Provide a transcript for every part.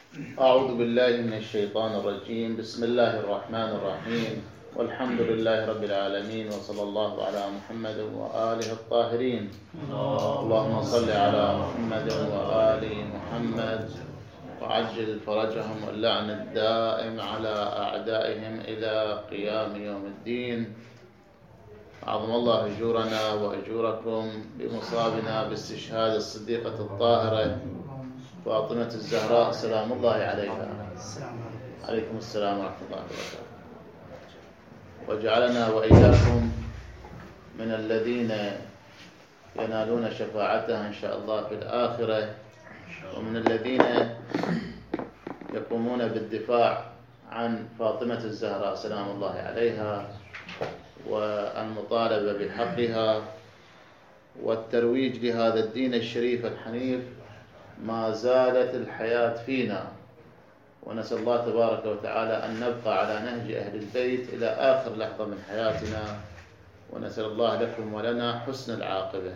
أعوذ بالله من الشيطان الرجيم. بسم الله الرحمن الرحيم، والحمد لله رب العالمين، وصلى الله على محمد وآله الطاهرين. اللهم صل على محمد وآل محمد وعجل فرجهم، واللعن الدائم على أعدائهم إلى قيام يوم الدين. عظم الله أجورنا وأجوركم بمصابنا باستشهاد الصديقة الطاهرة فاطمة الزهراء سلام الله عليها. عليكم السلام ورحمة الله وبركاته. وجعلنا وإياكم من الذين ينالون شفاعتها إن شاء الله في الآخرة، ومن الذين يقومون بالدفاع عن فاطمة الزهراء سلام الله عليها، والمطالبة بحقها والترويج لهذا الدين الشريف الحنيف. ما زالت الحياة فينا، ونسأل الله تبارك وتعالى أن نبقى على نهج أهل البيت إلى آخر لحظة من حياتنا، ونسأل الله لكم ولنا حسن العاقبة.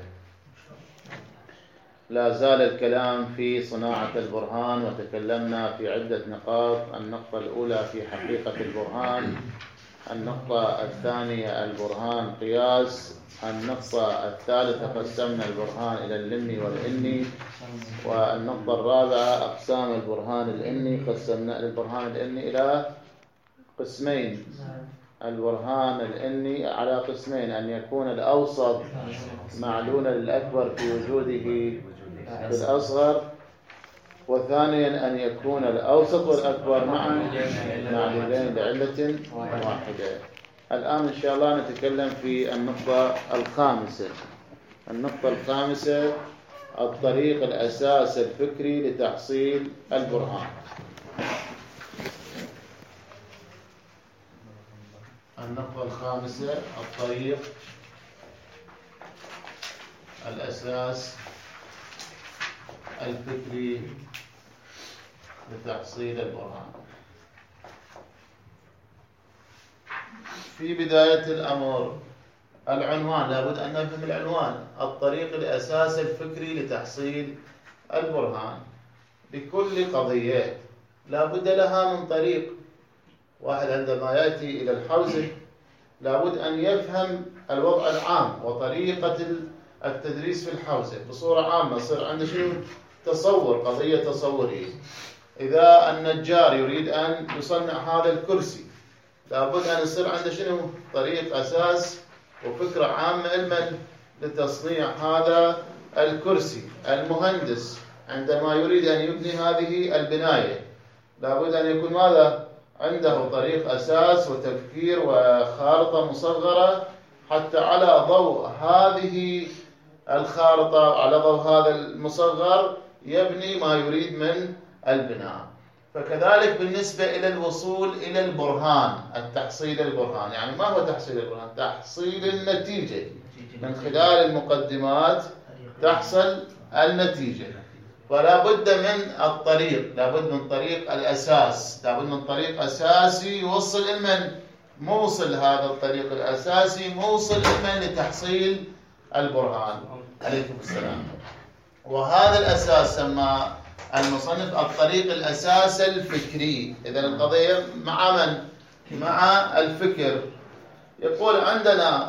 لا زال الكلام في صناعة البرهان، وتكلمنا في عدة نقاط. النقطة الأولى في حقيقة البرهان، النقطة الثانية البرهان قياس، النقطة الثالثة قسمنا البرهان إلى الإني والإني، والنقطة الرابعة أقسام البرهان الإني. قسمنا البرهان الإني إلى قسمين. البرهان الإني على قسمين: أن يكون الأوسط معلولا للأكبر في وجوده في الأصغر، وثانيا أن يكون الأوسط والأكبر معا معلولين لعلة واحدة. الآن إن شاء الله نتكلم في النقطة الخامسة. النقطة الخامسة: الطريق الأساس الفكري لتحصيل البرهان. النقطة الخامسة: الطريق الأساس الفكري لتحصيل البرهان. في بداية الأمر العنوان، لابد أن نفهم العنوان: الطريق الأساس الفكري لتحصيل البرهان. لكل قضية لابد لها من طريق. واحد عندما يأتي إلى الحوزة لابد أن يفهم الوضع العام وطريقة التدريس في الحوزة بصورة عامة. يصير عنده شنو؟ تصور، قضية تصورية. إذا النجار يريد أن يصنع هذا الكرسي لابد أن يصير عنده شنو؟ طريق أساس وفكرة عامة علما لتصنيع هذا الكرسي. المهندس عندما يريد أن يبني هذه البناية لابد أن يكون ماذا؟ عنده طريق أساس وتفكير وخارطة مصغرة، حتى على ضوء هذه الخارطة، على ضوء هذا المصغر، يبني ما يريد من البناء. فكذلك بالنسبة إلى الوصول إلى البرهان، التحصيل البرهان. يعني ما هو تحصيل البرهان؟ تحصيل النتيجة. من خلال المقدمات تحصل النتيجة. فلا بد من الطريق، لا بد من طريق الأساس، لا بد من طريق أساسي يوصل إلمن؟ موصل هذا الطريق الأساسي موصل إلمن؟ لتحصيل البرهان. عليكم السلام. وهذا الأساس سمى المصنف الطريق الأساس الفكري. إذا القضية مع من؟ مع الفكر. يقول عندنا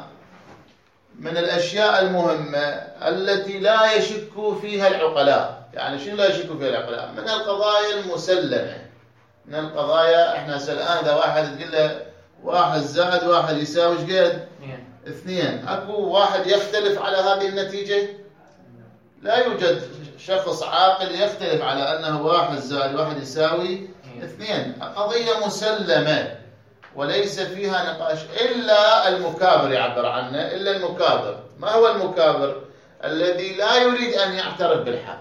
من الأشياء المهمة التي لا يشك فيها العقلاء. يعني شنو لا يشك فيها العقلاء؟ من القضايا المسلمة. من القضايا، احنا الآن إذا واحد تقول له 1 زائد 1 يساوي ايش قد؟ 2. اكو واحد يختلف على هذه النتيجة؟ لا يوجد شخص عاقل يختلف على أنه 1 زائد 1 يساوي 2. قضية مسلمة وليس فيها نقاش، إلا المكابر يعبر عنه. إلا المكابر. ما هو المكابر؟ الذي لا يريد أن يعترف بالحق،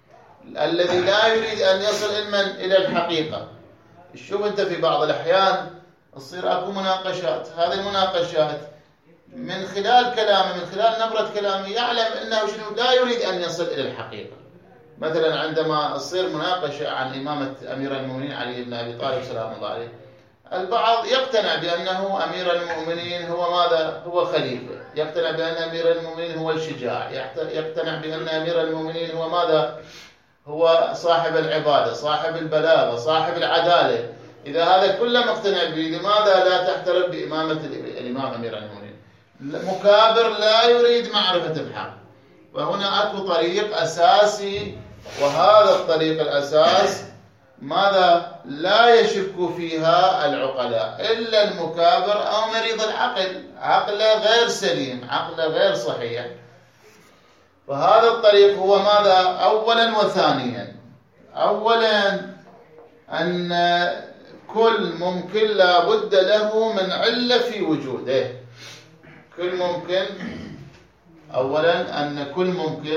الذي لا يريد أن يصل إلى الحقيقة. شوف أنت في بعض الأحيان تصير أكو مناقشات، هذه المناقشات من خلال كلامه، من خلال نبرة كلامه، يعلم أنه شنو؟ لا يريد أن يصل إلى الحقيقة. مثلا عندما تصير مناقشة عن إمامة أمير المؤمنين علي بن أبي طالب سلام الله عليه، البعض يقتنع بأنه أمير المؤمنين هو ماذا؟ هو خليفة. يقتنع بأن أمير المؤمنين هو الشجاع. يقتنع بأن أمير المؤمنين هو ماذا؟ هو صاحب العبادة، صاحب البلاغة، صاحب العدالة، إذا هذا كله مقتنع به، لماذا لا تحترم بإمامة الإمام أمير المؤمنين؟ مكابر لا يريد معرفة الحق. وهنا أكو طريق أساسي، وهذا الطريق الأساس ماذا لا يشك فيها العقلاء إلا المكابر أو مريض العقل، عقله غير سليم، عقله غير صحيح. فهذا الطريق هو ماذا؟ أولا وثانيا، أولا أن كل ممكن لا بد له من علة في وجوده. كل ممكن، أولا أن كل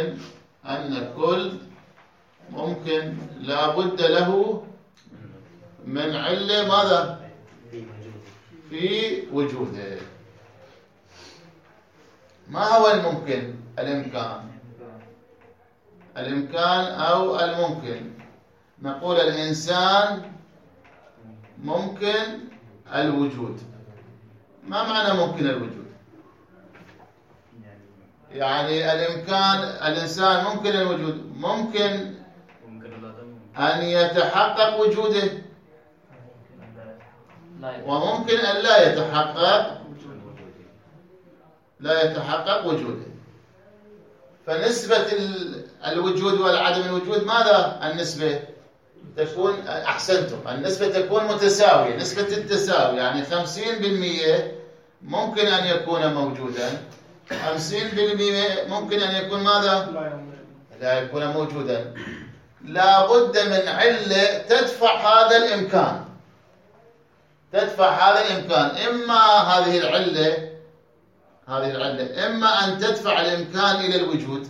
ممكن لا بد له من علة ماذا؟ في وجوده. ما هو الممكن؟ الإمكان أو الممكن. نقول الإنسان ممكن الوجود. ما معنى ممكن الوجود؟ يعني الإنسان ممكن الوجود، ممكن أن يتحقق وجوده، وممكن أن لا يتحقق وجوده. فنسبة الوجود والعدم الوجود ماذا؟ النسبة تكون، أحسنتم، النسبة تكون متساوية، نسبة التساوي، يعني 50% ممكن أن يكون موجودا، 50% ممكن أن يكون ماذا؟ لا يكون موجودا. لا بد من علة تدفع هذا الإمكان، إما هذه العلة إما أن تدفع الإمكان إلى الوجود،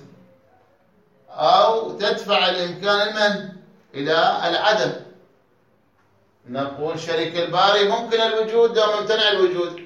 أو تدفع الإمكان إلى العدم. نقول شريك الباري ممكن الوجود أو ممتنع الوجود؟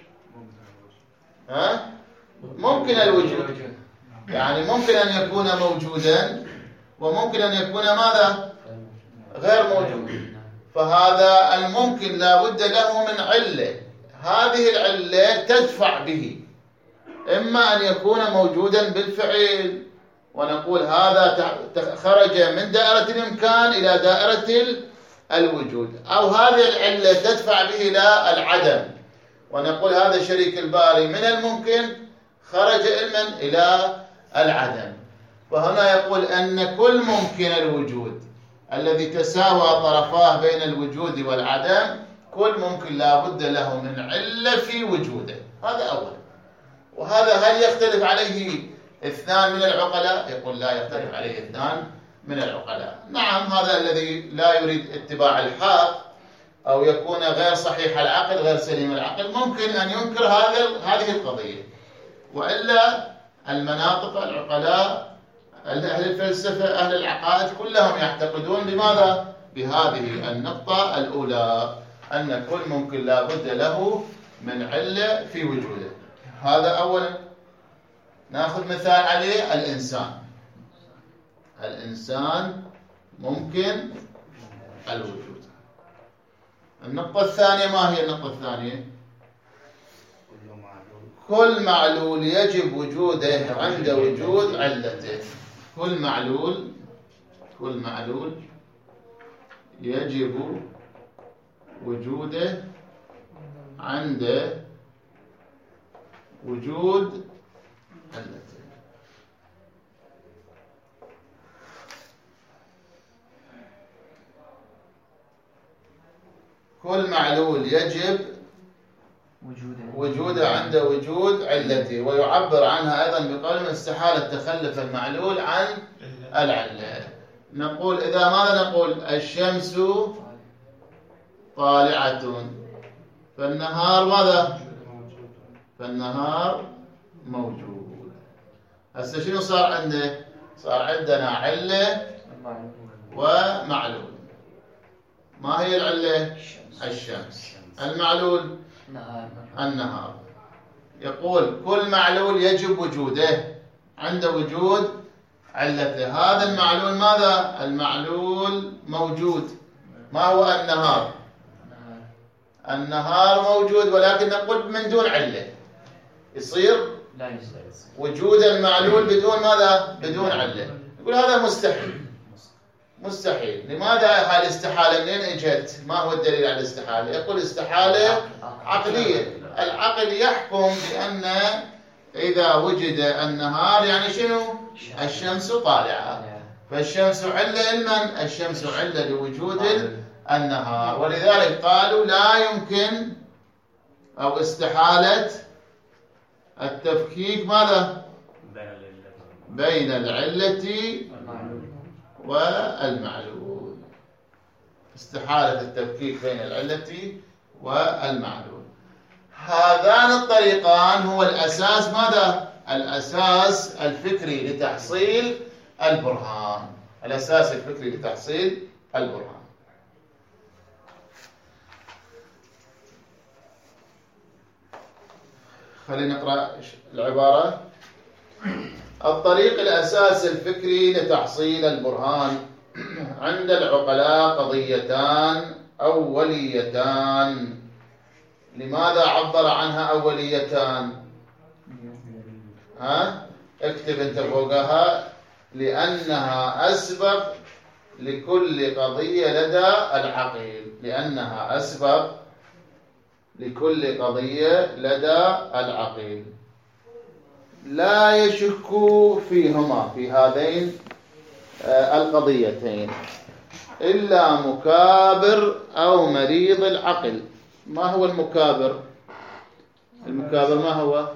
ممكن الوجود، يعني ممكن أن يكون موجودا، وممكن أن يكون ماذا؟ غير موجود. فهذا الممكن لا بد له من علة، هذه العلة تدفع به، إما أن يكون موجودا بالفعل، ونقول هذا خرج من دائرة الإمكان إلى دائرة الوجود، أو هذه العلة تدفع به إلى العدم، ونقول هذا شريك الباري من الممكن خرج علما إلى العدم. وهنا يقول أن كل ممكن الوجود الذي تساوى طرفاه بين الوجود والعدم، كل ممكن لا بد له من علة في وجوده. هذا أول. وهذا هل يختلف عليه اثنان من العقلاء؟ يقول لا يختلف عليه اثنان من العقلاء. نعم، هذا الذي لا يريد اتباع الحق أو يكون غير صحيح العقل، غير سليم العقل، ممكن أن ينكر هذه القضية. وإلا المناطق، العقلاء، أهل الفلسفة، أهل العقائد، كلهم يعتقدون بماذا؟ بهذه النقطة الأولى، أن كل ممكن لا بد له من علة في وجوده. هذا أولا. نأخذ مثال عليه، الإنسان ممكن الوجود. النقطة الثانية، ما هي النقطة الثانية؟ كل معلول يجب وجوده عند وجود علته. كل معلول يجب وجوده عند وجود علته. كل معلول يجب وجوده عند وجود علته، ويعبر عنها أيضا بقول استحالة تخلف المعلول عن العلة. نقول إذا ماذا نقول؟ الشمس طالعة، فالنهار ماذا؟ فالنهار موجود. هسه شنو صار عنده؟ صار عندنا علة ومعلول. ما هي العلة؟ الشمس. المعلول؟ النهار. يقول كل معلول يجب وجوده عند وجود علته. هذا المعلول ماذا؟ المعلول موجود. ما هو النهار؟ النهار موجود، ولكن نقول من دون علة. يصير وجود المعلول بدون ماذا؟ بدون علة. يقول هذا مستحيل. مستحيل. لماذا هاي الاستحالة منين اجت؟ ما هو الدليل على الاستحالة؟ يقول استحالة عقلية. العقل يحكم بأن إذا وجد النهار يعني شنو؟ الشمس طالعة، فالشمس علة لمن؟ الشمس علة لوجود النهار. ولذلك قالوا لا يمكن أو استحالة التفكيك ماذا؟ بين العلة والمعلول. استحالة التفكيك بين العلة والمعلول. هذان الطريقان هو الأساس ماذا؟ الأساس الفكري لتحصيل البرهان. الأساس الفكري لتحصيل البرهان. خلينا نقرأ العبارة. الطريق الأساس الفكري لتحصيل البرهان عند العقلاء قضيتان أوليتان. لماذا عبر عنها أوليتان؟ اكتب انت فوقها. لأنها أسبق لكل قضية لدى العقيل. لأنها أسبق لكل قضية لدى العقيل. لا يشك فيهما في هذين القضيتين إلا مكابر أو مريض العقل. ما هو المكابر؟ المكابر ما هو؟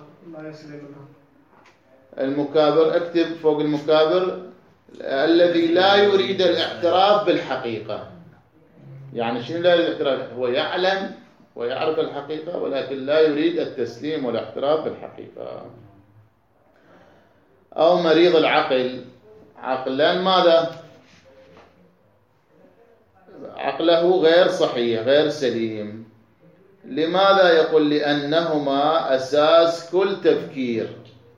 المكابر اكتب فوق المكابر الذي لا يريد الاعتراف بالحقيقة. يعني شنو لا يريد الاعتراف؟ هو يعلم ويعرف الحقيقة ولكن لا يريد التسليم والاعتراف بالحقيقة. أو مريض العقل. عقلان ماذا؟ عقله غير صحيح غير سليم. لماذا يقول؟ لأنهما أساس كل تفكير.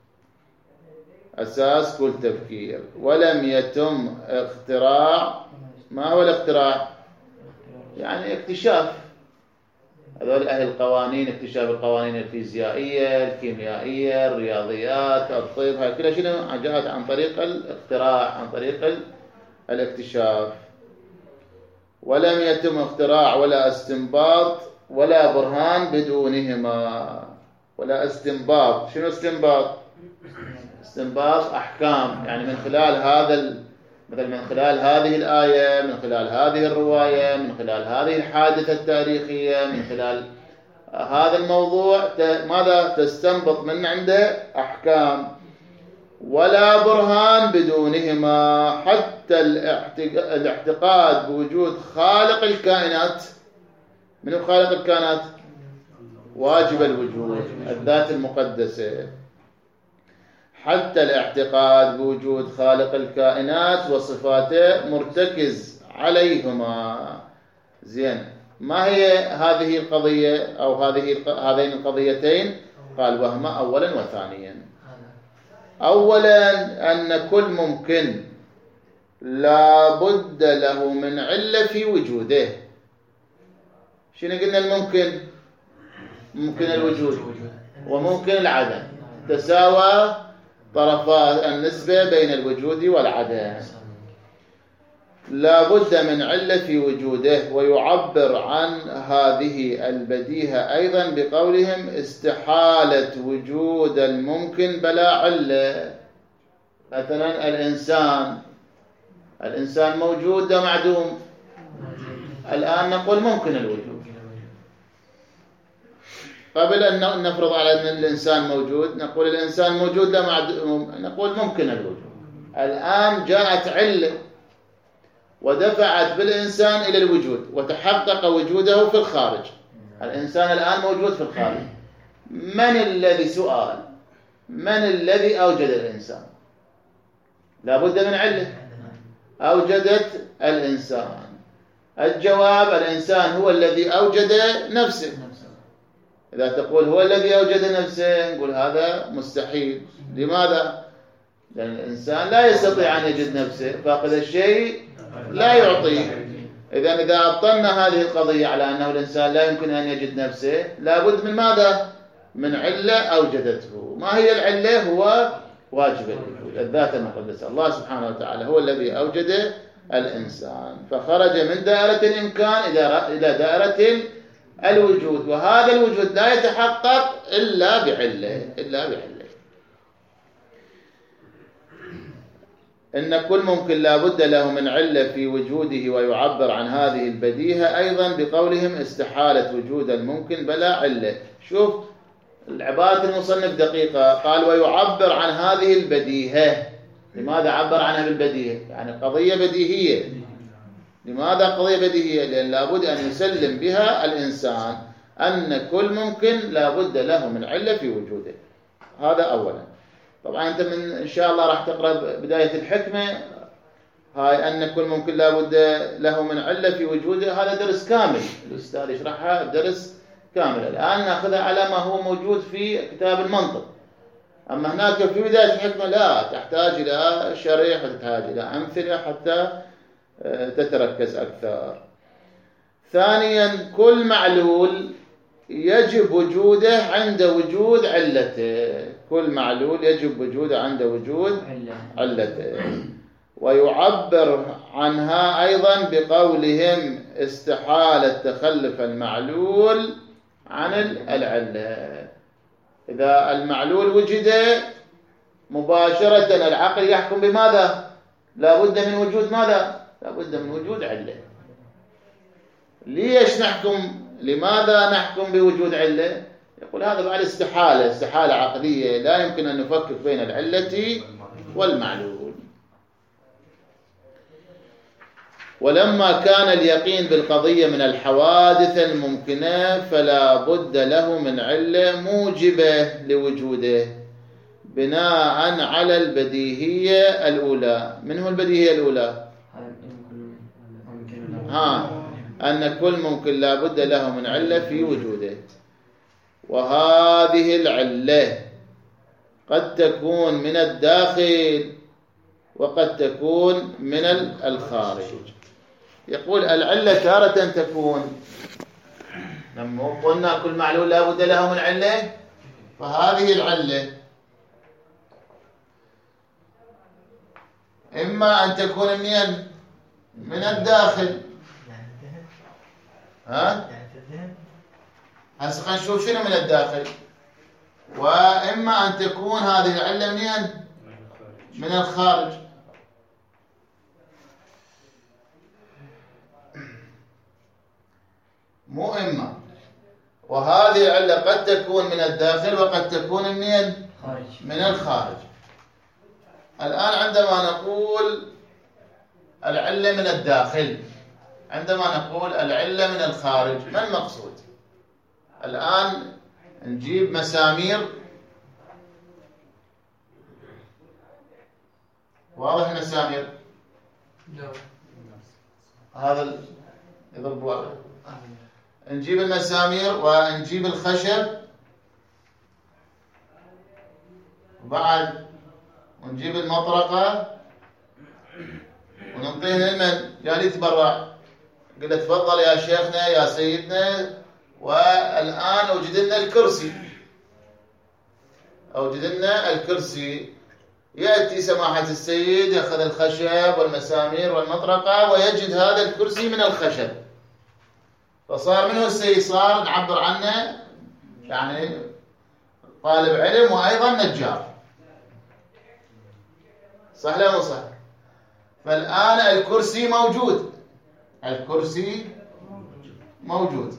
أساس كل تفكير. ولم يتم اختراع. ما هو الاختراع؟ يعني اكتشاف. هذول أهل القوانين، اكتشاف القوانين الفيزيائية الكيميائية الرياضيات الطب، هاي كلها شنو؟ جاءت عن طريق الاختراع، عن طريق الاكتشاف. ولم يتم اختراع ولا استنباط ولا برهان بدونهما. ولا استنباط. شنو استنباط؟ استنباط أحكام، يعني من خلال مثلا من خلال هذه الآية، من خلال هذه الرواية، من خلال هذه الحادثة التاريخية، من خلال هذا الموضوع ماذا تستنبط من عنده؟ أحكام. ولا برهان بدونهما. حتى الاعتقاد بوجود خالق الكائنات. من هو خالق الكائنات؟ واجب الوجود، الذات المقدسة. حتى الاعتقاد بوجود خالق الكائنات وصفاته مرتكز عليهما. زين، ما هي هذه القضية أو هذين القضيتين؟ قال وهما أولا وثانيا. أولا أن كل ممكن لا بد له من علة في وجوده. شنو قلنا؟ الممكن ممكن الوجود وممكن العدم. تساوى طرفا النسبة بين الوجود والعدم. لا بد من علة في وجوده. ويعبر عن هذه البديهة أيضا بقولهم استحالة وجود الممكن بلا علة. مثلا الإنسان موجود ومعدوم. الآن نقول ممكن الوجود. قبل أن نفرض على أن الإنسان موجود نقول الإنسان موجود نقول ممكن الوجود. الآن جاءت علة ودفعت بالإنسان إلى الوجود وتحقق وجوده في الخارج. الإنسان الآن موجود في الخارج. من الذي أوجد الإنسان؟ لا بد من علة أوجدت الإنسان. الجواب الإنسان هو الذي أوجد نفسه. إذا تقول هو الذي أوجد نفسه نقول هذا مستحيل. لماذا؟ لأن الإنسان لا يستطيع أن يجد نفسه. فاقد الشيء لا يعطيه. إذا أبطلنا هذه القضية على أنه الإنسان لا يمكن أن يجد نفسه لابد من ماذا؟ من علة أوجدته. ما هي العلة؟ هو واجب الوجود، الذات المقدسة. الله سبحانه وتعالى هو الذي أوجد الإنسان، فخرج من دائرة الإمكان إلى دائرة الوجود، وهذا الوجود لا يتحقق إلا بعلة. إن كل ممكن لا بد له من علة في وجوده، ويعبر عن هذه البديهة أيضا بقولهم استحالة وجود الممكن بلا علة. شوف العبارة المصنف دقيقة، قال ويعبر عن هذه البديهة. لماذا عبر عنها بالبديهة؟ يعني قضية بديهية. لماذا قضية بديهية؟ لأن لابد أن يسلم بها الإنسان أن كل ممكن لابد له من علة في وجوده. هذا أولا. طبعا أنت إن شاء الله راح تقرأ بداية الحكمة، هاي أن كل ممكن لابد له من علة في وجوده، هذا درس كامل الأستاذ يشرحها بدرس كامل. الآن نأخذها على ما هو موجود في كتاب المنطق. أما هناك في بداية الحكمة لا، تحتاج إلى شرح وتحتاج إلى أمثلة حتى تتركز أكثر. ثانيا كل معلول يجب وجوده عند وجود علته. كل معلول يجب وجوده عند وجود علته. ويعبر عنها أيضا بقولهم استحالة تخلف المعلول عن العلة. إذا المعلول وجد مباشرة العقل يحكم بماذا؟ لا بد من وجود ماذا؟ لا بد من وجود علة. ليش نحكم؟ لماذا نحكم بوجود علة؟ يقول هذا بعد استحالة عقلية، لا يمكن أن نفكك بين العلة والمعلول. ولما كان اليقين بالقضية من الحوادث الممكنة فلا بد له من علة موجبة لوجوده بناء على البديهية الأولى. من هو البديهية الأولى؟ أن كل ممكن لا بد له من علة في وجوده. وهذه العلة قد تكون من الداخل وقد تكون من الخارج. يقول العلة تارة تكون، لما قلنا كل معلول لا بد له من علة، فهذه العلة إما أن تكون من الداخل. هسه خلينا نشوف شنو من الداخل. وإما أن تكون هذه العلة من الخارج. مو إما. وهذه العلة قد تكون من الداخل وقد تكون من الخارج. الآن عندما نقول العلة من الداخل، عندما نقول العلة من الخارج، ما المقصود؟ الآن نجيب مسامير، واضح مسامير؟ هذا يضرب واضح. نجيب المسامير ونجيب الخشب وبعد ونجيب المطرقة ونعطيه لمن جاي يتبرع. قلت تفضل يا شيخنا يا سيدنا. والآن أوجد لنا الكرسي، أوجد لنا الكرسي. يأتي سماحة السيد يأخذ الخشب والمسامير والمطرقة ويجد هذا الكرسي من الخشب، فصار منه السيد صار نعبر عنه يعني طالب علم وأيضا نجار. صح لا مو صح؟ فالآن الكرسي موجود، الكرسي موجود.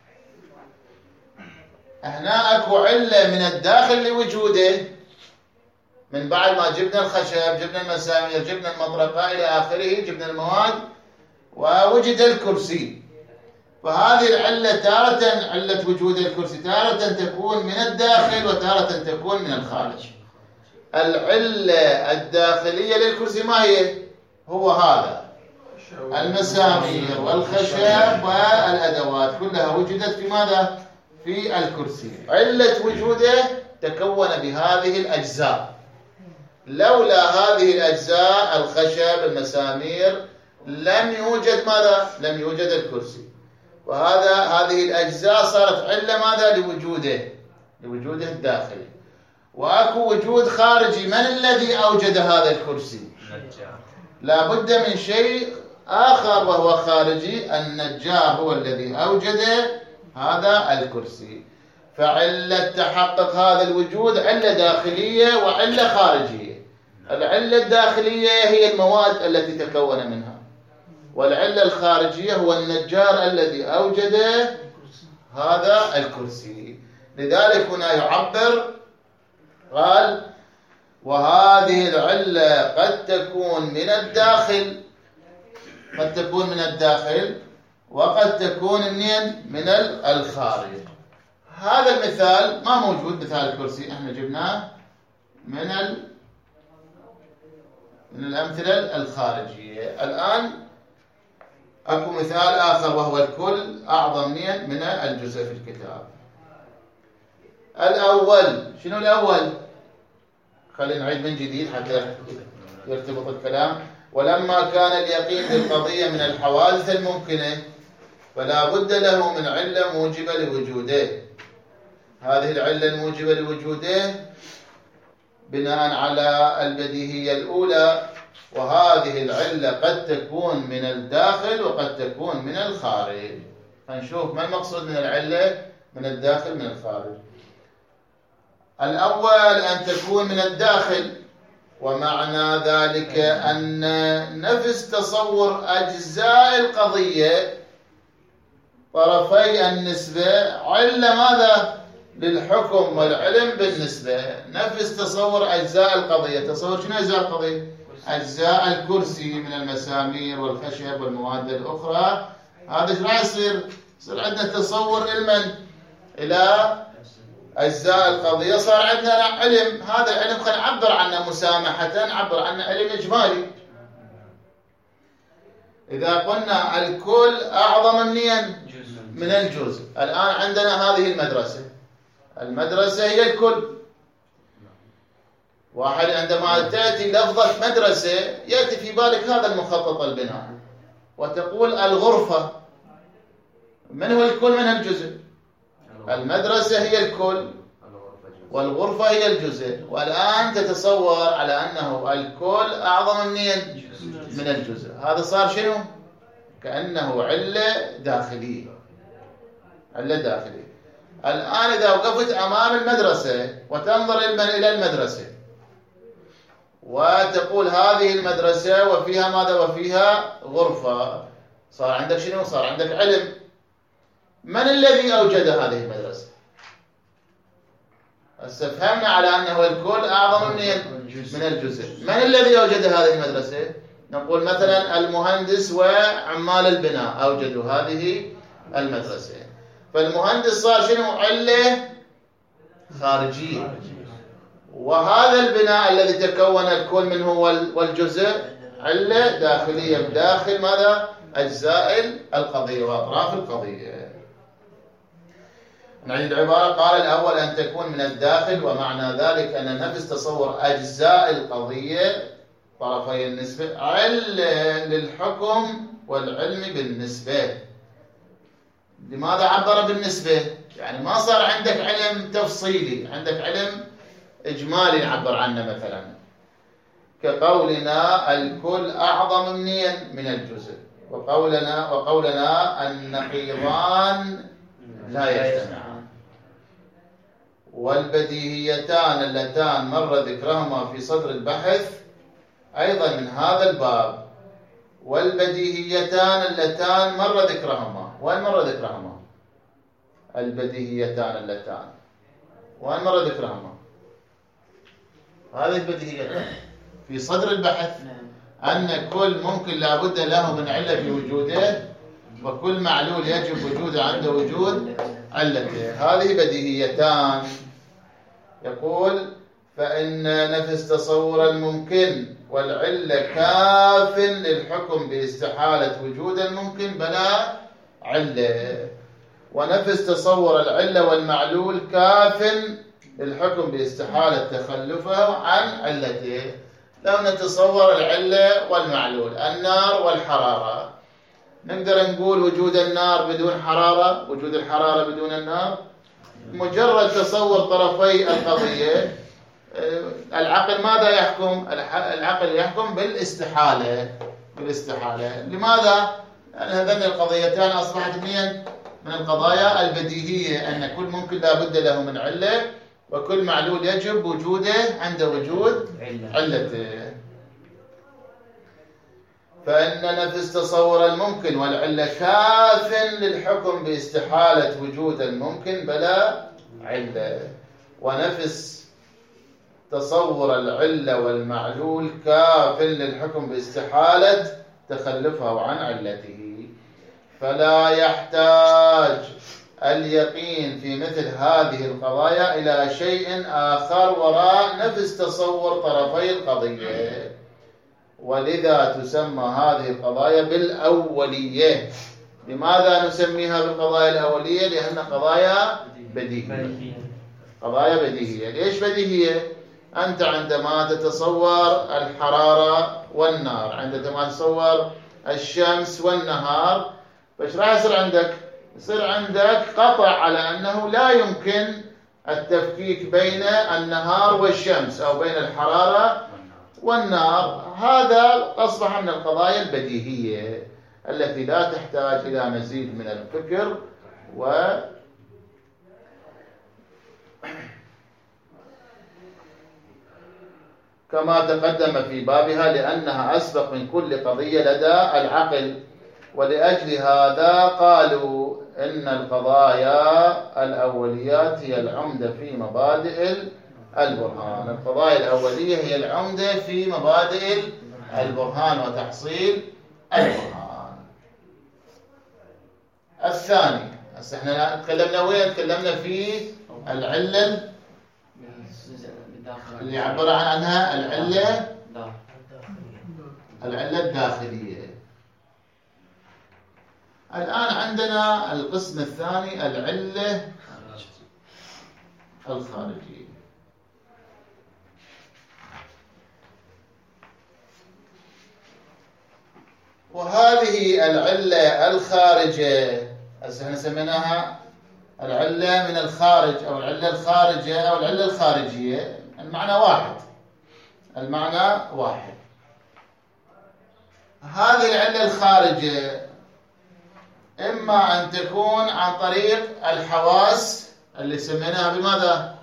هنا اكو علة من الداخل لوجوده، من بعد ما جبنا الخشب جبنا المسامير جبنا المطرقة إلى آخره، جبنا المواد ووجد الكرسي. فهذه العلة تارة علة وجود الكرسي تارة تكون من الداخل وتارة تكون من الخارج. العلة الداخلية للكرسي ما هي؟ هو هذا المسامير والخشب والأدوات كلها وجدت في ماذا؟ في الكرسي. علة وجوده تكون بهذه الأجزاء. لولا هذه الأجزاء الخشب المسامير لم يوجد ماذا؟ لم يوجد الكرسي. هذه الأجزاء صارت علة ماذا؟ لوجوده الداخلي. وأكو وجود خارجي. من الذي أوجد هذا الكرسي؟ لا بد من شيء آخر وهو خارجي، النجار هو الذي أوجد هذا الكرسي. فعلة تحقق هذا الوجود علة داخلية وعلة خارجية. العلة الداخلية هي المواد التي تكون منها، والعلة الخارجية هو النجار الذي أوجد هذا الكرسي. لذلك هنا يعبر قال: وهذه العلة قد تكون من الداخل، قد تكون من الداخل وقد تكون من الخارج. هذا المثال ما موجود، مثال الكرسي احنا جبناه من الأمثلة الخارجية. الآن أكو مثال آخر وهو الكل أعظم من الجزء في الكتاب. الأول، شنو الأول؟ خلينا نعيد من جديد حتى يرتبط الكلام. ولما كان اليقين بالقضية من الحوادث الممكنة فلا بد له من علة موجبة لوجوده. هذه العلة الموجبة لوجوده بناء على البديهية الأولى، وهذه العلة قد تكون من الداخل وقد تكون من الخارج. هنشوف ما المقصود من العلة من الداخل من الخارج. الأول أن تكون من الداخل، ومعنى ذلك أن نفس تصور أجزاء القضية طرفي النسبة علة ماذا؟ للحكم والعلم بالنسبة. نفس تصور أجزاء القضية. تصور شنو أجزاء القضية؟ أجزاء الكرسي من المسامير والخشب والمواد الأخرى. هذا ايش راح يصير؟ يصير عندنا تصور علما إلى أجزاء القضية، صار عندنا علم. هذا العلم خلينا نعبر عنه مسامحة، نعبر عنه علم إجمالي. إذا قلنا الكل أعظم من الجزء. الآن عندنا هذه المدرسة، المدرسة هي الكل. واحد عندما تأتي لفظة مدرسة يأتي في بالك هذا المخطط البناء، وتقول الغرفة. من هو الكل من الجزء؟ المدرسة هي الكل والغرفة هي الجزء. والآن تتصور على أنه الكل أعظم من الجزء. هذا صار شنو؟ كأنه علة داخلية، علة داخلية. الآن إذا وقفت أمام المدرسة وتنظر إلى المدرسة وتقول هذه المدرسة وفيها ماذا؟ وفيها غرفة. صار عندك شنو؟ صار عندك علم. من الذي أوجد هذه المدرسة؟ فهمنا على أنه الكل أعظم من الجزء. من الذي أوجد هذه المدرسة؟ نقول مثلا المهندس وعمال البناء أوجدوا هذه المدرسة. فالمهندس صار شنو؟ علة خارجية. وهذا البناء الذي تكون الكل منه والجزء علة داخلية بداخل ماذا؟ أجزاء القضية وأطراف القضية. نعيد العبارة. قال الأول أن تكون من الداخل، ومعنى ذلك أن نفس تصور أجزاء القضية طرفي النسبة علة للحكم والعلم بالنسبة. لماذا عبر بالنسبة؟ يعني ما صار عندك علم تفصيلي، عندك علم إجمالي نعبر عنه. مثلا كقولنا الكل أعظم من الجزء، وقولنا النقيضان لا يجتمعان، والبديهيتان اللتان مر ذكرهما في صدر البحث أيضا من هذا الباب. والبديهيتان اللتان مر ذكرهما. وين مر ذكرهما؟ البديهيتان اللتان وين مر ذكرهما؟ هذه البديهيتان في صدر البحث، أن كل ممكن لابد له من علة في وجوده، وكل معلول يجب وجوده عند وجود علته. هذه بديهيتان. يقول فإن نفس تصور الممكن والعلة كاف للحكم باستحالة وجود الممكن بلا علة، ونفس تصور العلة والمعلول كاف للحكم باستحالة تخلفه عن علته. لو نتصور العلة والمعلول، النار والحرارة، نقدر نقول وجود النار بدون حرارة، وجود الحرارة بدون النار؟ مجرد تصور طرفي القضية. العقل ماذا يحكم؟ العقل يحكم بالاستحالة. بالاستحالة. لماذا؟ لأن هذين القضيتان أصبحت من القضايا البديهية، أن كل ممكن لا بد له من علة، وكل معلول يجب وجوده عند وجود علته. فإن نفس تصور الممكن والعلة كاف للحكم باستحالة وجود الممكن بلا علة، ونفس تصور العلة والمعلول كاف للحكم باستحالة تخلفه عن علته. فلا يحتاج اليقين في مثل هذه القضايا إلى شيء آخر وراء نفس تصور طرفي القضية، ولذا تسمى هذه القضايا بالأولية. لماذا نسميها بالقضايا الأولية؟ لأن قضايا بديهية. قضايا بديهية. ليش بديهية؟ أنت عندما تتصور الحرارة والنار، عندما تتصور الشمس والنهار، فايش راح يصير عندك؟ يصير عندك قطع على أنه لا يمكن التفكيك بين النهار والشمس أو بين الحرارة والنار. هذا أصبح من القضايا البديهية التي لا تحتاج إلى مزيد من الفكر كما تقدم في بابها، لأنها أسبق من كل قضية لدى العقل. ولأجل هذا قالوا إن القضايا الأوليات هي العمدة في مبادئ البرهان. القضايا الأولية هي العمدة في مبادئ البرهان وتحصيل البرهان. الثاني، هسه احنا تكلمنا وين؟ تكلمنا في العلة اللي عبر عنها العلة الداخلية. الآن عندنا القسم الثاني، العلة الخارجية. وهذه العلة الخارجة هسه احنا سميناها العلة من الخارج أو العلة الخارجة أو العلة الخارجية. المعنى واحد. هذه العلة الخارجة إما أن تكون عن طريق الحواس اللي سميناها بماذا؟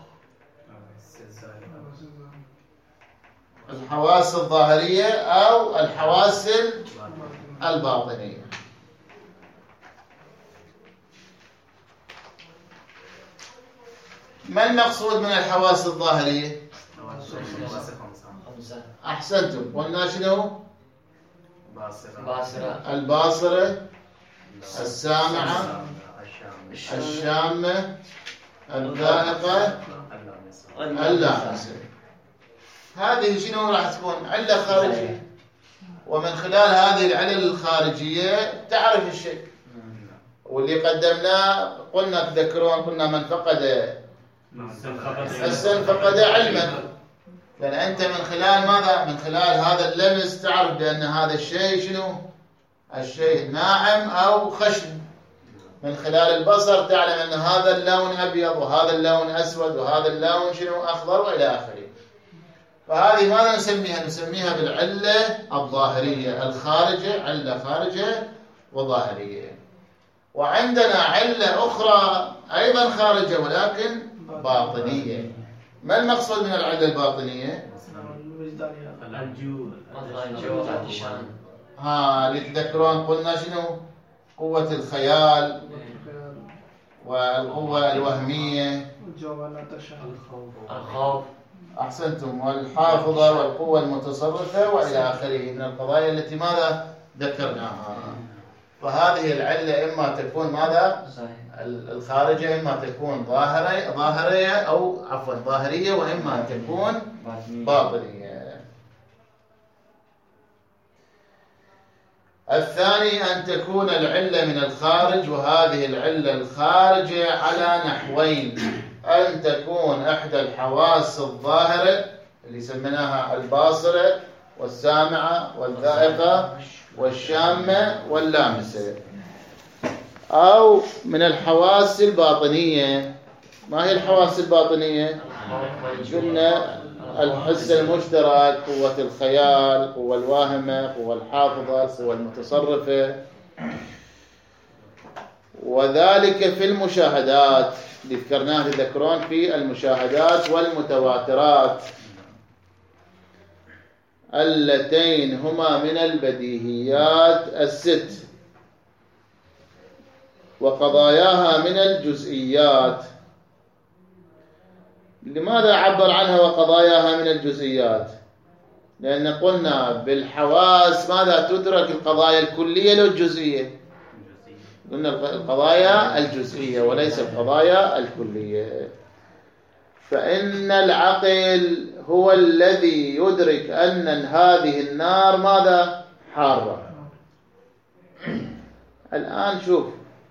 الحواس الظاهرية أو الحواس الباطنية. ما المقصود من الحواس الظاهرية؟ أحسنتم. قلنا شنو؟ الباصرة، السامعة، الشامة، الذائقة، اللامسة. هذه شنو راح تكون؟ علة خارجية. ومن خلال هذه العلل الخارجية تعرف الشيء. واللي قدمناه قلنا تذكرون، قلنا من فقد حسا فقد علما. لأن أنت من خلال ماذا؟ من خلال هذا اللمس تعرف بأن هذا الشيء شنو؟ الشيء ناعم أو خشن. من خلال البصر تعلم أن هذا اللون أبيض وهذا اللون أسود وهذا اللون شنو؟ أخضر وإلى آخره. فهذه ماذا نسميها؟ نسميها بالعلة الظاهرية الخارجة، علة خارجة وظاهرية. وعندنا علة أخرى أيضا خارجة ولكن باطنية. ما المقصود من العلة الباطنية؟ اللي تذكرون قلنا شنو؟ قوة الخيال والقوة الوهمية، الخوف، أحسنتم، والحافظة والقوة المتصرفة وإلى آخره من القضايا التي ماذا ذكرناها. فهذه العلة إما تكون ماذا؟ الخارجة، إما تكون ظاهرية أو عفوا ظاهرية، وإما تكون باطنية. الثاني أن تكون العلة من الخارج، وهذه العلة الخارجة على نحوين: أن تكون إحدى الحواس الظاهرة اللي سميناها الباصرة والسامعة والذائقة والشامة واللامسة، أو من الحواس الباطنية. ما هي الحواس الباطنية؟ قلنا الحس المشترك، قوة الخيال، قوة الواهمة، قوة الحافظة، قوة المتصرفة، وذلك في المشاهدات اللي ذكرناه تذكرون في المشاهدات والمتواترات اللتين هما من البديهيات الست وقضاياها من الجزئيات. لماذا عبر عنها وقضاياها من الجزئيات؟ لأن قلنا بالحواس ماذا تدرك القضايا الكلية لو الجزئية؟ قلنا القضايا الجزئية وليس القضايا الكلية. فإن العقل هو الذي يدرك أن هذه النار ماذا؟ حارة. الآن شوف،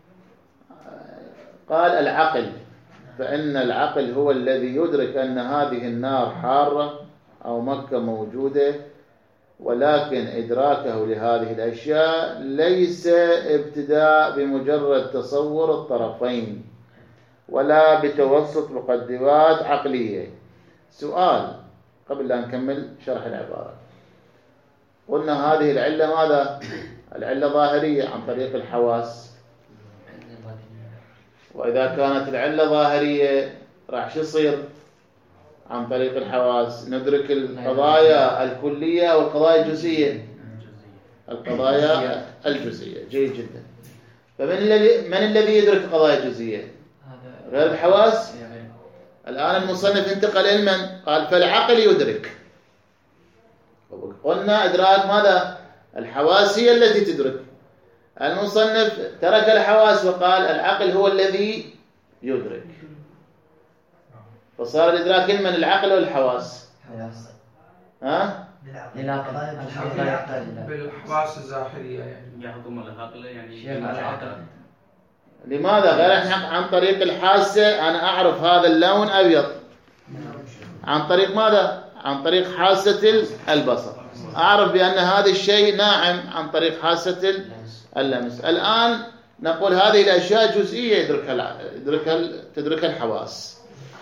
قال العقل، فإن العقل هو الذي يدرك أن هذه النار حارة أو مكة موجودة، ولكن إدراكه لهذه الأشياء ليس ابتداء بمجرد تصور الطرفين ولا بتوسط مقدمات عقلية. سؤال قبل لا نكمل شرح العبارة. قلنا هذه العلة ماذا؟ العلة ظاهرية عن طريق الحواس، وإذا كانت العلة ظاهرية راح شو يصير؟ عن طريق الحواس ندرك القضايا الكلية والقضايا الجزئية. القضايا الجزئية، جيد جدا. من الذي يدرك القضايا الجزئية؟ غير الحواس. الآن المصنف انتقل إلى من؟ قال فالعقل يدرك. قلنا إدراك ماذا؟ الحواس هي التي تدرك. المصنف ترك الحواس وقال العقل هو الذي يدرك. فصار الإدراك من العقل والحواس؟ ها؟ بالحواس الظاهرية يعني يحكم العقل يعني العقل. لماذا؟ غير عن طريق الحاسة. أنا أعرف هذا اللون أبيض عن طريق ماذا؟ عن طريق حاسة البصر. أعرف بأن هذا الشيء ناعم عن طريق حاسة اللمس. الآن نقول هذه الأشياء جزئية تدركها الحواس.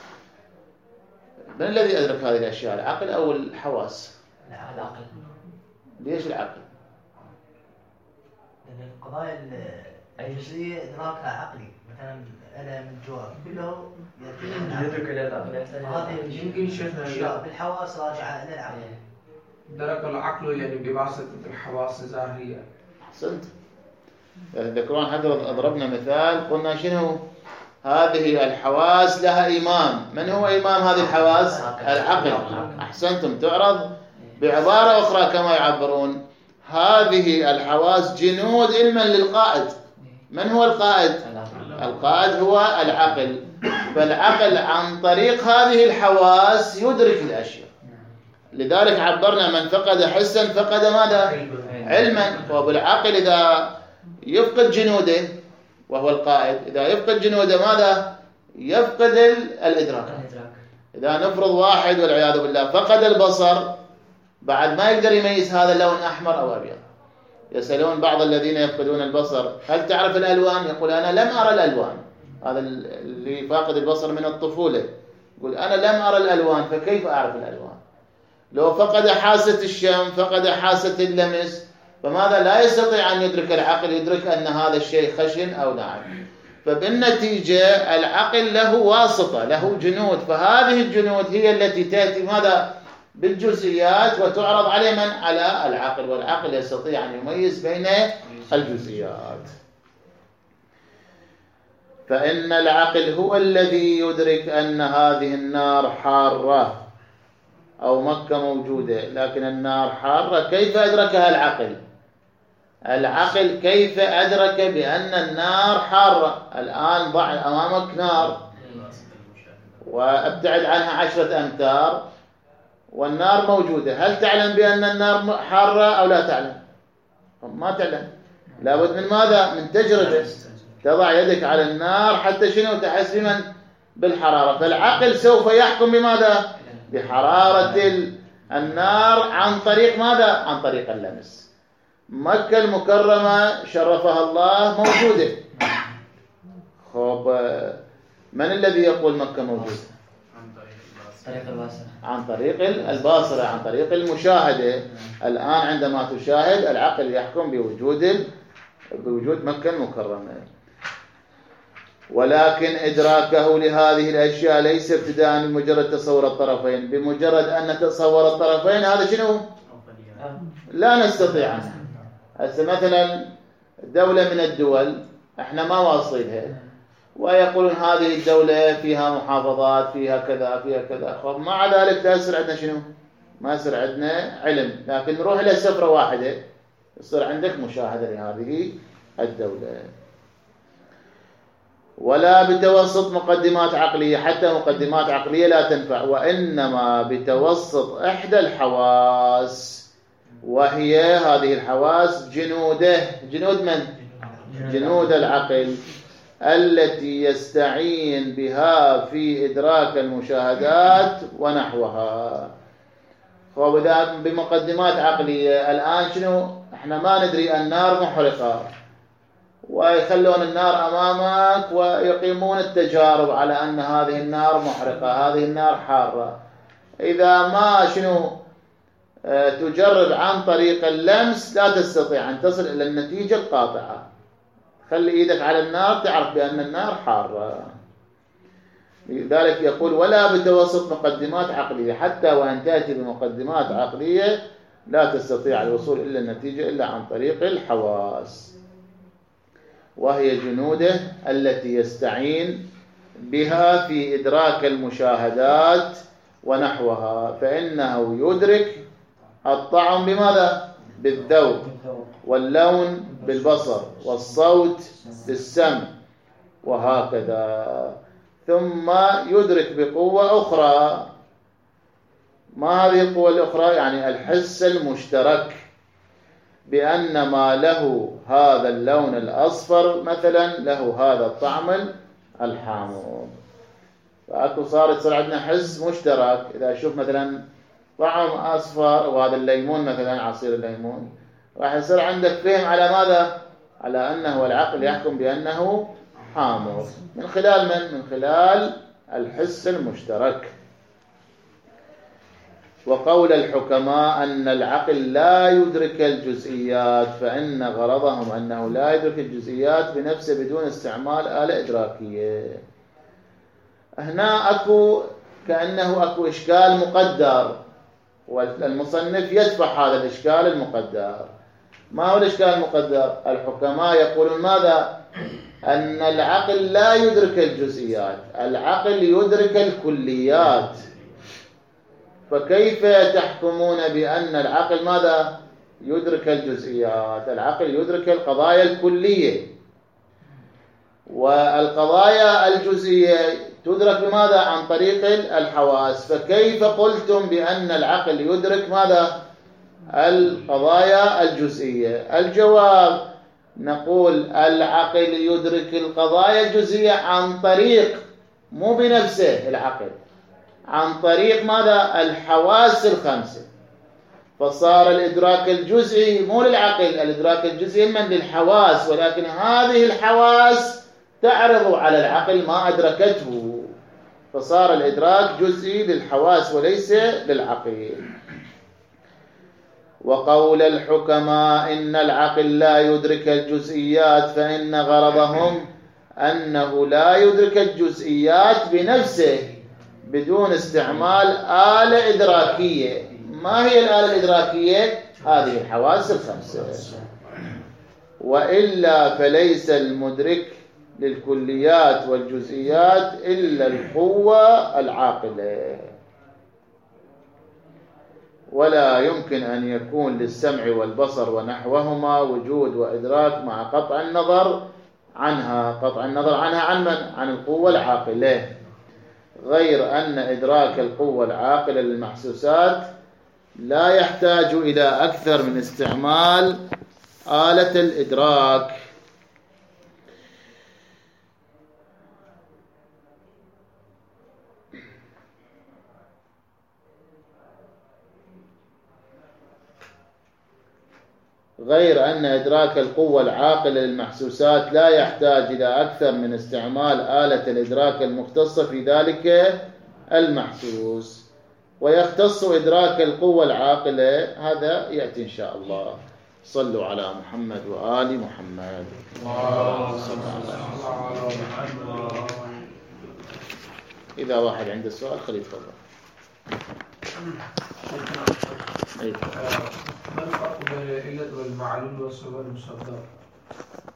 من الذي أدرك هذه الأشياء؟ العقل أو الحواس؟ العقل. ليش العقل؟ لأن القضايا الجزئية إدراكها عقلي، مثلا ألم الجوع كله يدرك إلى العقل. هذه يمكن شفنا بالحواس راجعة إلى العقل. درك العقل يعني بواسطة الحواس الظاهرية. أحسنت. تذكرون حتى ضربنا مثال قلنا شنو؟ هذه الحواس لها إمام. من هو إمام هذه الحواس؟ العقل. أحسنتم. تعرض بعبارة أخرى كما يعبرون هذه الحواس جنود علما للقائد. من هو القائد؟ القائد هو العقل. فالعقل عن طريق هذه الحواس يدرك الأشياء. لذلك عبرنا من فقد حسا فقد ماذا؟ علما. وبالعقل إذا يفقد جنوده وهو القائد، إذا يفقد جنوده ماذا؟ يفقد الإدراك. إذا نفرض واحد والعياذ بالله فقد البصر، بعد ما يقدر يميز هذا اللون أحمر أو أبيض. يسألون بعض الذين يفقدون البصر هل تعرف الألوان؟ يقول أنا لم أرى الألوان. هذا اللي فاقد البصر من الطفولة يقول أنا لم أرى الألوان، فكيف أعرف الألوان؟ لو فقد حاسة الشم، فقد حاسة اللمس، فماذا؟ لا يستطيع أن يدرك العقل، يدرك أن هذا الشيء خشن أو ناعم. فبالنتيجة العقل له واسطة، له جنود، فهذه الجنود هي التي تأتي ماذا؟ بالجزئيات وتعرض عليه من؟ على العقل، والعقل يستطيع أن يميز بين الجزئيات. فإن العقل هو الذي يدرك أن هذه النار حارة أو مكة موجودة، لكن النار حارة. كيف أدركها العقل؟ العقل كيف أدرك بأن النار حارة؟ الآن ضع أمامك نار وابتعد عنها 10 أمتار والنار موجودة، هل تعلم بأن النار حارة أو لا تعلم؟ ما تعلم. لابد من ماذا؟ من تجربة. تضع يدك على النار حتى شنو؟ تحس بمن؟ بالحرارة. فالعقل سوف يحكم بماذا؟ بحرارة النار عن طريق ماذا؟ عن طريق اللمس. مكة المكرمة شرفها الله موجودة. خب من الذي يقول مكة موجودة؟ عن طريق الباصرة، عن طريق المشاهدة. الآن عندما تشاهد العقل يحكم بوجود مكة المكرمة، ولكن إدراكه لهذه الأشياء ليس ابتداء بمجرد تصور الطرفين. بمجرد أن نتصور الطرفين هذا شنو؟ لا نستطيع عنه. هسه مثلا دولة من الدول احنا ما واصلينها، ويقولون هذه الدولة فيها محافظات، فيها كذا فيها كذا، مع ذلك لا يصير عندنا شنو؟ ما يصير عندنا علم. لكن نروح إلى سفرة واحدة يصير عندك مشاهدة لهذه الدولة. ولا بتوسط مقدمات عقلية، حتى مقدمات عقلية لا تنفع، وإنما بتوسط إحدى الحواس، وهي هذه الحواس جنوده. جنود من؟ جنود العقل التي يستعين بها في إدراك المشاهدات ونحوها. وبدأ بمقدمات عقلية. الآن شنو؟ احنا ما ندري النار محرقة، ويخلون النار أمامك ويقيمون التجارب على أن هذه النار محرقة، هذه النار حارة. إذا ما شنو تجرب عن طريق اللمس لا تستطيع أن تصل إلى النتيجة القاطعة. خلي إيدك على النار تعرف بأن النار حارة. لذلك يقول ولا بتوسط مقدمات عقلية، حتى وأن تأتي بمقدمات عقلية لا تستطيع الوصول إلى النتيجة إلا عن طريق الحواس، وهي جنوده التي يستعين بها في إدراك المشاهدات ونحوها. فإنه يدرك الطعم بماذا؟ بالذوق، واللون بالبصر، والصوت بالسمع، وهكذا. ثم يدرك بقوة أخرى. ما هذه القوة الأخرى؟ يعني الحس المشترك، بأن ما له هذا اللون الأصفر مثلا له هذا الطعم الحامض. فأكو صار عندنا حس مشترك. إذا أشوف مثلا طعم أصفر وهذا الليمون مثلا، عصير الليمون، راح يصير عندك فهم على ماذا؟ على أنه العقل يحكم بأنه حامض. من خلال من خلال الحس المشترك. وقول الحكماء أن العقل لا يدرك الجزئيات، فإن غرضهم أنه لا يدرك الجزئيات بنفسه بدون استعمال آلة إدراكية. هنا أكو كأنه أكو إشكال مقدر، والمصنف يدفع هذا الإشكال المقدر. ما هو الإشكال المقدر؟ الحكماء يقولون ماذا؟ أن العقل لا يدرك الجزئيات، العقل يدرك الكليات. فكيف تحكمون بأن العقل ماذا؟ يدرك الجزئيات. العقل يدرك القضايا الكلية، والقضايا الجزئية تدرك بماذا؟ عن طريق الحواس. فكيف قلتم بأن العقل يدرك ماذا؟ القضايا الجزئية. الجواب نقول العقل يدرك القضايا الجزئية عن طريق، مو بنفسه العقل، عن طريق ماذا؟ الحواس الخمسة. فصار الإدراك الجزئي مو للعقل، الإدراك الجزئي من للحواس، ولكن هذه الحواس تعرض على العقل ما أدركته، فصار الإدراك جزئي للحواس وليس للعقل. وقول الحكماء إن العقل لا يدرك الجزئيات، فإن غرضهم أنه لا يدرك الجزئيات بنفسه بدون استعمال آلة إدراكية. ما هي الآلة الإدراكية؟ هذه الحواس الخمسة. وإلا فليس المدرك للكليات والجزئيات إلا القوة العاقلة، ولا يمكن أن يكون للسمع والبصر ونحوهما وجود وإدراك مع قطع النظر عنها. قطع النظر عنها عن من؟ عن القوة العاقلة. غير أن إدراك القوة العاقلة للمحسوسات لا يحتاج إلى أكثر من استعمال آلة الإدراك. غير أن إدراك القوة العاقلة للمحسوسات لا يحتاج إلى أكثر من استعمال آلة الإدراك المختصة في ذلك المحسوس. ويختص إدراك القوة العاقلة، هذا يأتي إن شاء الله. صلوا على محمد وآل محمد. إذا واحد عنده سؤال خليه يتفضل. ما الفرق بين العلة والمعلول والسبب المصدر؟